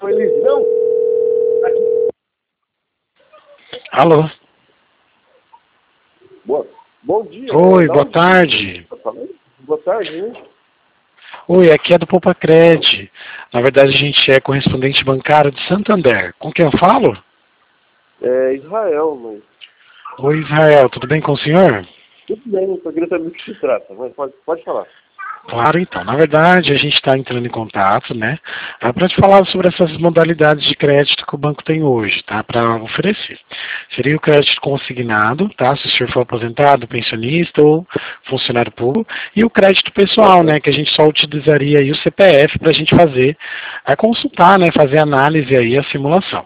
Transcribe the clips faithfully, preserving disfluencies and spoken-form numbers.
Elise. Não! Aqui. Alô? Boa. Bom dia. Oi, Da boa onde? tarde. Tá falando? Boa tarde, né? Oi, aqui é do Poupacred. Na verdade, a gente é correspondente bancário de Santander. Com quem eu falo? É Israel, mas... Oi, Israel, tudo bem com o senhor? Tudo bem, só queria saber do que se trata, mas pode, pode falar. Claro, então. Na verdade, a gente está entrando em contato, né? Para te falar sobre essas modalidades de crédito que o banco tem hoje, tá? Para oferecer. Seria o crédito consignado, tá? Se o senhor for aposentado, pensionista ou funcionário público. E o crédito pessoal, né? Que a gente só utilizaria aí o C P F para a gente fazer, a consultar, né? Fazer análise aí, a simulação.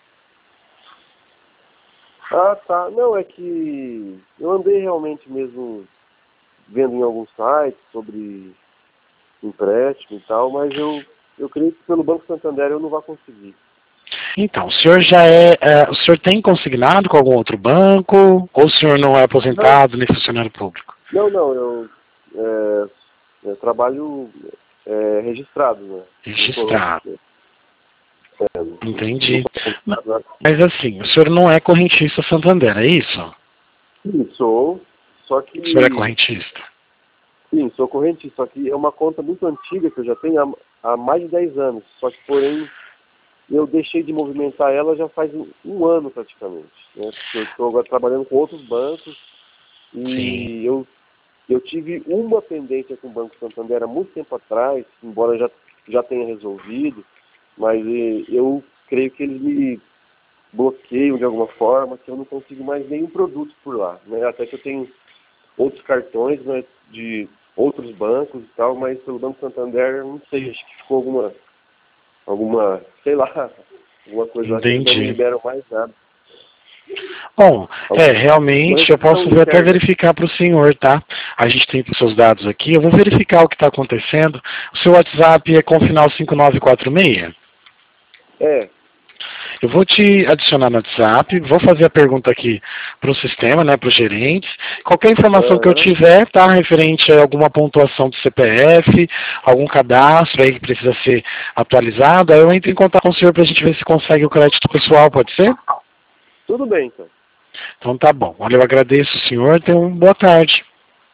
Ah, tá. Não, é que eu andei realmente mesmo vendo em alguns sites sobre empréstimo e tal, mas eu, eu creio que pelo Banco Santander eu não vou conseguir. Então, o senhor já é, é, o senhor tem consignado com algum outro banco, ou o senhor não é Não, aposentado nem funcionário público? não, não eu, é, eu trabalho é, registrado, né? Não tô, Registrado. é, não Entendi. Não, tô, mas assim, o senhor não é correntista Santander, é isso? sim, sou, só que, O senhor é correntista? sim, sou correntista, só que é uma conta muito antiga que eu já tenho há, há mais de dez anos, só que porém eu deixei de movimentar ela já faz um, um ano praticamente, né? Porque eu estou agora trabalhando com outros bancos Sim. e eu, eu tive uma pendência com o Banco Santander há muito tempo atrás, embora já, já tenha resolvido, mas eh, eu creio que eles me bloqueiam de alguma forma, que eu não consigo mais nenhum produto por lá, né? Até que eu tenho outros cartões, né, de outros bancos e tal, mas pelo Banco Santander, não sei, acho que ficou alguma, alguma, sei lá, alguma coisa lá que eles não me Entendi. liberam mais nada. Bom, é, Alguma realmente eu restrição posso ver, até interna. verificar para o senhor, tá? A gente tem os seus dados aqui, eu vou verificar o que está acontecendo. O seu WhatsApp é com final cinco nove quatro seis? É, Eu vou te adicionar no WhatsApp, vou fazer a pergunta aqui para o sistema, né, para os gerentes. Qualquer informação que eu aham, tiver, tá, referente a alguma pontuação do C P F, algum cadastro aí que precisa ser atualizado, aí eu entro em contato com o senhor para a gente ver se consegue o crédito pessoal, pode ser? tudo bem então. Então tá bom. Olha, eu agradeço o senhor, tenha uma boa tarde.